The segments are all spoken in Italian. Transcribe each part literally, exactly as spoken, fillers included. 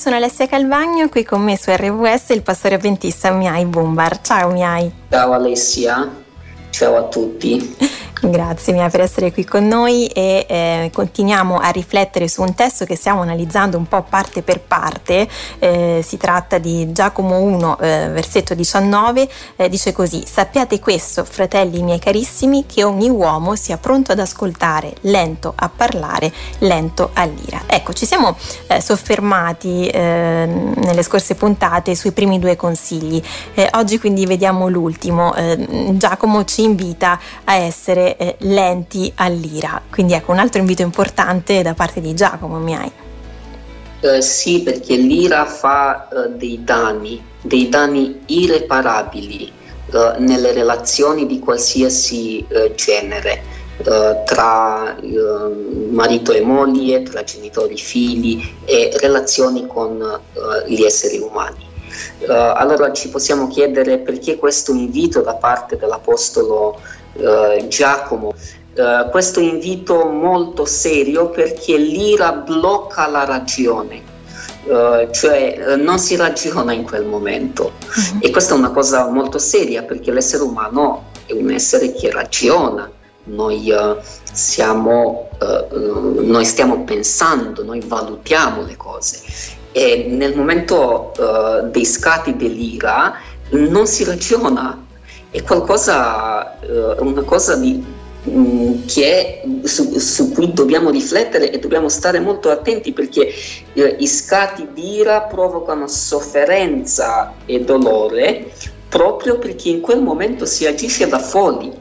Sono Alessia Calvagno, qui con me su R W S il pastore avventista Mihai Bumbar. Ciao Mihai. Ciao Alessia, ciao a tutti. Grazie Mihai per essere qui con noi e eh, continuiamo a riflettere su un testo che stiamo analizzando un po' parte per parte. Eh, si tratta di Giacomo uno, eh, versetto diciannove, eh, dice così: sappiate questo, fratelli miei carissimi, che ogni uomo sia pronto ad ascoltare, lento a parlare, lento all'ira. Ecco, ci siamo eh, soffermati eh, nelle scorse puntate sui primi due consigli. Eh, oggi quindi vediamo l'ultimo. Eh, Giacomo ci invita a essere Eh, lenti all'ira, quindi ecco un altro invito importante da parte di Giacomo. Mihai. Eh, sì, perché l'ira fa eh, dei danni, dei danni irreparabili eh, nelle relazioni di qualsiasi eh, genere, eh, tra eh, marito e moglie, tra genitori e figli e relazioni con eh, gli esseri umani. Uh, allora ci possiamo chiedere perché questo invito da parte dell'Apostolo uh, Giacomo, uh, questo invito molto serio, perché l'ira blocca la ragione, uh, cioè uh, non si ragiona in quel momento. Uh-huh. E questa è una cosa molto seria, perché l'essere umano è un essere che ragiona. Noi, uh, siamo, uh, noi stiamo pensando, noi valutiamo le cose. E nel momento uh, dei scatti dell'ira non si ragiona, è qualcosa, uh, una cosa di, um, che è, su, su cui dobbiamo riflettere e dobbiamo stare molto attenti, perché uh, i scatti di ira provocano sofferenza e dolore proprio perché in quel momento si agisce da folli,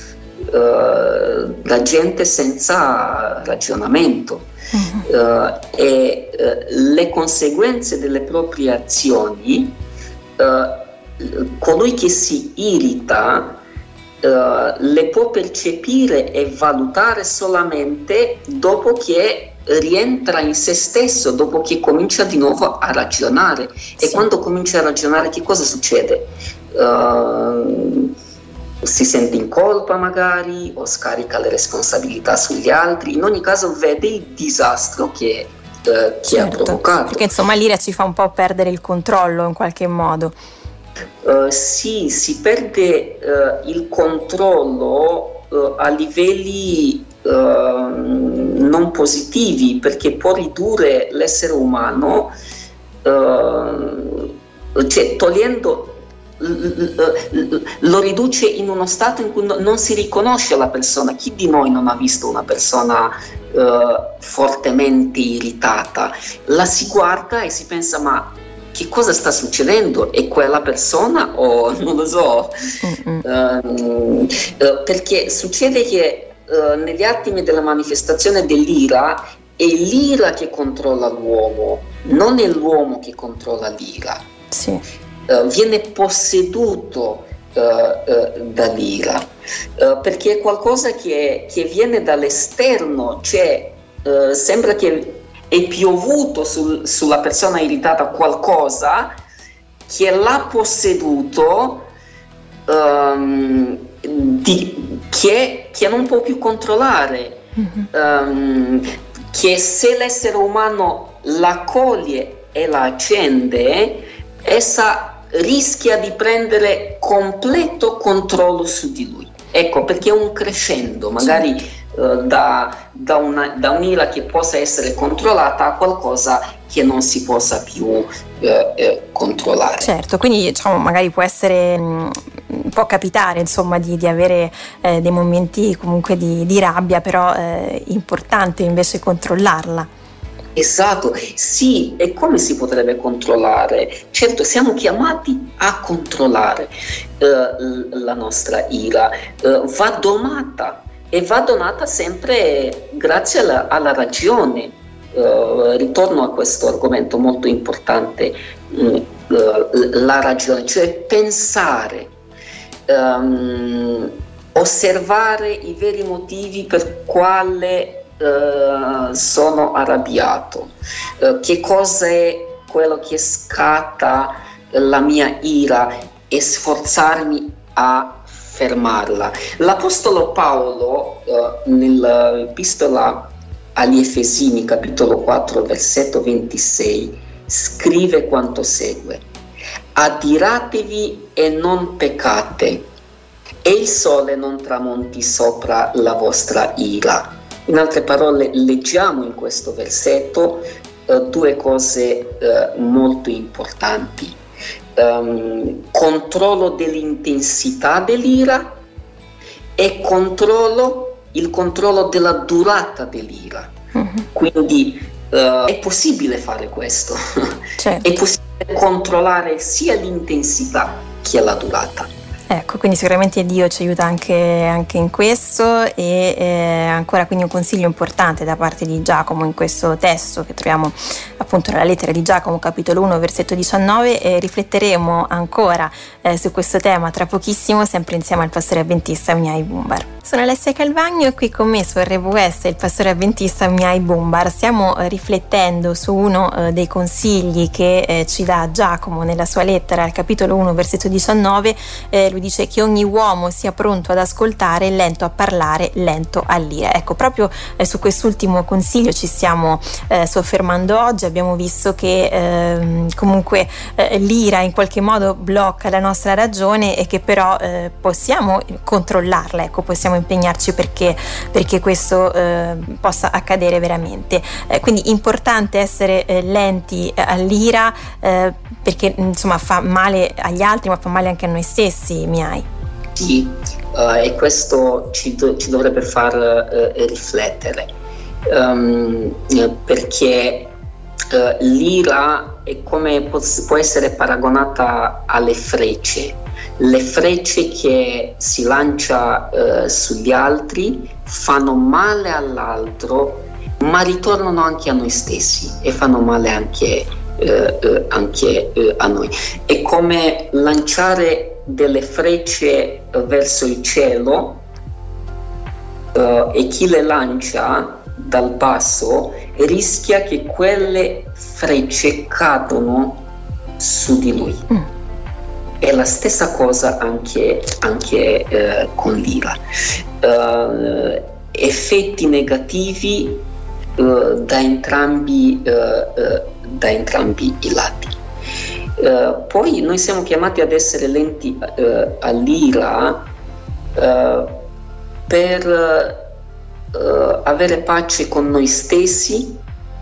uh, da gente senza ragionamento. Uh-huh. Uh, e uh, le conseguenze delle proprie azioni, uh, colui che si irrita uh, le può percepire e valutare solamente dopo che rientra in se stesso, dopo che comincia di nuovo a ragionare. Sì. E quando comincia a ragionare, che cosa succede? Uh, si sente in colpa magari, o scarica le responsabilità sugli altri. In ogni caso vede il disastro che, eh, che certo, ha provocato. Perché insomma l'ira ci fa un po' perdere il controllo in qualche modo. Uh, sì, si perde uh, il controllo uh, a livelli uh, non positivi, perché può ridurre l'essere umano, uh, cioè togliendo, lo riduce in uno stato in cui non si riconosce la persona. Chi di noi non ha visto una persona uh, fortemente irritata? La si guarda e si pensa: ma che cosa sta succedendo? È quella persona o non lo so? Uh, uh, perché succede che uh, negli attimi della manifestazione dell'ira è l'ira che controlla l'uomo, non è l'uomo che controlla l'ira. Sì. Uh, viene posseduto uh, uh, dall'ira, uh, perché è qualcosa che, che viene dall'esterno, cioè uh, sembra che è piovuto sul, sulla persona irritata qualcosa che l'ha posseduto, um, di, che, che non può più controllare, mm-hmm. um, che se l'essere umano la coglie e la accende, essa rischia di prendere completo controllo su di lui. Ecco, perché è un crescendo, magari uh, da, da, una, da un'ira che possa essere controllata a qualcosa che non si possa più uh, uh, controllare. Certo, quindi diciamo magari può essere, mh, può capitare insomma di, di avere eh, dei momenti comunque di, di rabbia, però è eh, importante invece controllarla. Esatto, sì, e come si potrebbe controllare? Certo, siamo chiamati a controllare uh, la nostra ira, uh, va donata e va donata sempre grazie alla, alla ragione. Uh, ritorno a questo argomento molto importante, uh, la ragione, cioè pensare, um, osservare i veri motivi per quale Uh, sono arrabbiato, uh, che cosa è quello che scatta la mia ira e sforzarmi a fermarla. L'Apostolo Paolo uh, nell'Epistola agli Efesini, capitolo quattro, versetto ventisei, scrive quanto segue: adiratevi e non peccate, e il sole non tramonti sopra la vostra ira. In altre parole, leggiamo in questo versetto uh, due cose uh, molto importanti: um, controllo dell'intensità dell'ira e controllo, il controllo della durata dell'ira. Mm-hmm. Quindi uh, è possibile fare questo, certo. È possibile controllare sia l'intensità che la durata. Ecco, quindi sicuramente Dio ci aiuta anche, anche in questo, e eh, ancora quindi un consiglio importante da parte di Giacomo in questo testo che troviamo appunto nella lettera di Giacomo capitolo uno versetto diciannove, e rifletteremo ancora eh, su questo tema tra pochissimo, sempre insieme al pastore avventista Mihai Bumbar. Sono Alessia Calvagno e qui con me su R W S il pastore avventista Mihai Bumbar. Stiamo eh, riflettendo su uno eh, dei consigli che eh, ci dà Giacomo nella sua lettera al capitolo uno versetto diciannove. eh, lui dice che ogni uomo sia pronto ad ascoltare, lento a parlare, lento all'ira. Ecco, proprio eh, su quest'ultimo consiglio ci stiamo eh, soffermando oggi. Abbiamo visto che eh, comunque eh, l'ira in qualche modo blocca la nostra ragione e che però eh, possiamo controllarla, ecco, possiamo impegnarci perché, perché questo eh, possa accadere veramente. Eh, quindi importante essere eh, lenti all'ira eh, perché insomma fa male agli altri ma fa male anche a noi stessi. Mihai. Sì, uh, e questo ci, do- ci dovrebbe far uh, riflettere, um, perché uh, l'ira è come può, può essere paragonata alle frecce, le frecce che si lancia uh, sugli altri fanno male all'altro, ma ritornano anche a noi stessi e fanno male anche, uh, uh, anche uh, a noi. È come lanciare delle frecce verso il cielo uh, e chi le lancia dal basso rischia che quelle frecce cadono su di lui. Mm. È la stessa cosa anche, anche uh, con l'ira. Uh, effetti negativi uh, da entrambi, uh, uh, da entrambi i lati. Uh, poi noi siamo chiamati ad essere lenti uh, all'ira uh, per uh, avere pace con noi stessi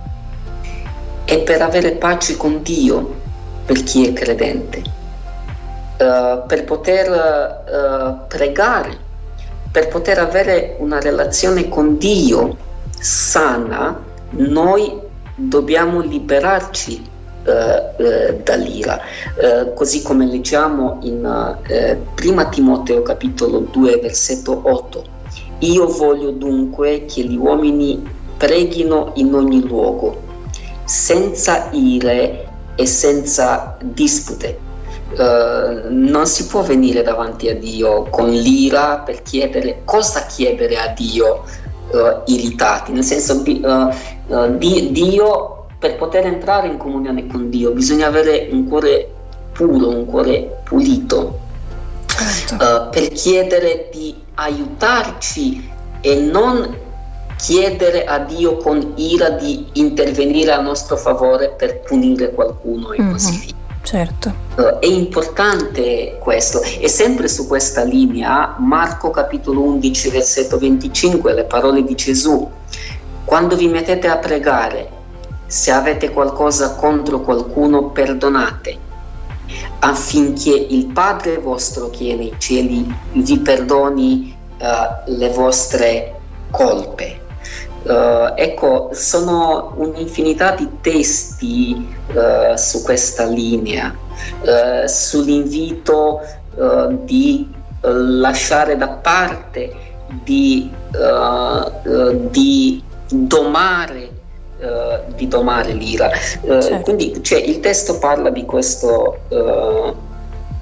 e per avere pace con Dio, per chi è credente, uh, per poter uh, pregare, per poter avere una relazione con Dio sana. Noi dobbiamo liberarci Uh, uh, dall'ira, uh, così come leggiamo in uh, prima Timoteo capitolo due versetto otto: io voglio dunque che gli uomini preghino in ogni luogo, senza ire e senza dispute. Uh, non si può venire davanti a Dio con l'ira per chiedere cosa chiedere a Dio uh, irritati, nel senso di, uh, uh, di Dio. Per poter entrare in comunione con Dio bisogna avere un cuore puro, un cuore pulito, certo. uh, per chiedere di aiutarci e non chiedere a Dio con ira di intervenire a nostro favore per punire qualcuno e mm-hmm. così via. Certo. Uh, è importante questo. E sempre su questa linea, Marco capitolo undici versetto venticinque, le parole di Gesù: quando vi mettete a pregare, se avete qualcosa contro qualcuno, perdonate, affinché il Padre vostro che è nei cieli vi perdoni uh, le vostre colpe. Uh, ecco, sono un'infinità di testi uh, su questa linea, uh, sull'invito uh, di uh, lasciare da parte, di, uh, uh, di domare Uh, di domare l'ira. Uh, certo. Quindi cioè, il testo parla di questo, uh,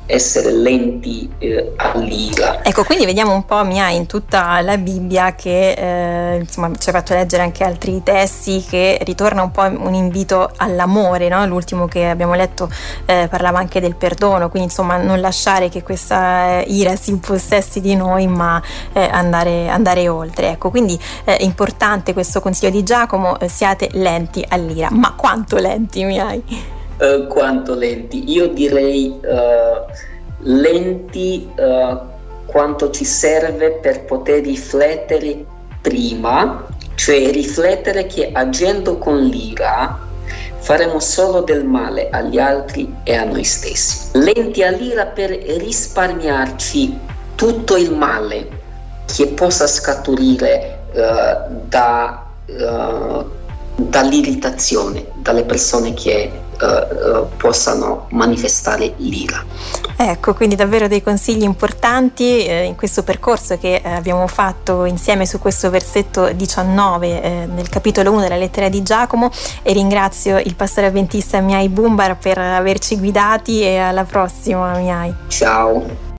essere lenti eh, all'ira. Ecco, quindi vediamo un po', Mia, in tutta la Bibbia che eh, insomma ci ha fatto leggere anche altri testi, che ritorna un po' un invito all'amore, no? L'ultimo che abbiamo letto eh, parlava anche del perdono, quindi insomma non lasciare che questa ira si impossessi di noi, ma eh, andare, andare oltre. Ecco, quindi è eh, importante questo consiglio di Giacomo, eh, siate lenti all'ira. Ma quanto lenti, Mia? Uh, quanto lenti? Io direi uh, lenti uh, quanto ci serve per poter riflettere prima, cioè riflettere che agendo con l'ira faremo solo del male agli altri e a noi stessi. Lenti all'ira per risparmiarci tutto il male che possa scaturire uh, da, uh, dall'irritazione, dalle persone che uh, uh, possano manifestare l'ira. Ecco, quindi davvero dei consigli importanti eh, in questo percorso che eh, abbiamo fatto insieme su questo versetto diciannove eh, nel capitolo uno della lettera di Giacomo, e ringrazio il pastore avventista Mihai Bumbar per averci guidati, e alla prossima, Mihai. Ciao.